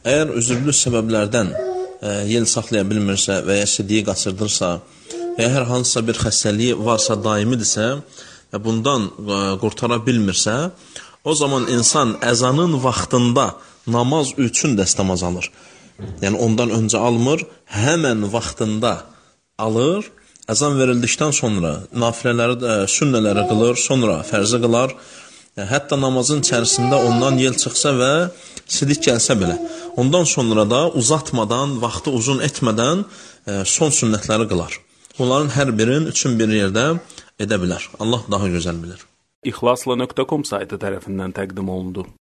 Əgər üzürlü səbəblərdən yel saxlaya bilmirsə və ya sidiyi qaçırdırsa və ya hər hansısa bir xəstəliyi varsa, daimidirsə və bundan qurtara bilmirsə, o zaman insan əzanın vaxtında namaz üçün dəstəmaz alır. Yəni ondan öncə almır, həmən vaxtında alır, əzan verildikdən sonra nafilələri, sünnələri qılır, sonra fərzi qılar. Hətta namazın içərisində ondan yel çıxsa və sidik gəlsə belə, ondan sonra da uzatmadan, vaxtı uzun etmədən son sünnətləri qılar. Bunların hər birini üçün bir yerdə edə bilər. Allah daha gözəl bilir. İxlasla.com saytı tərəfindən təqdim olundu.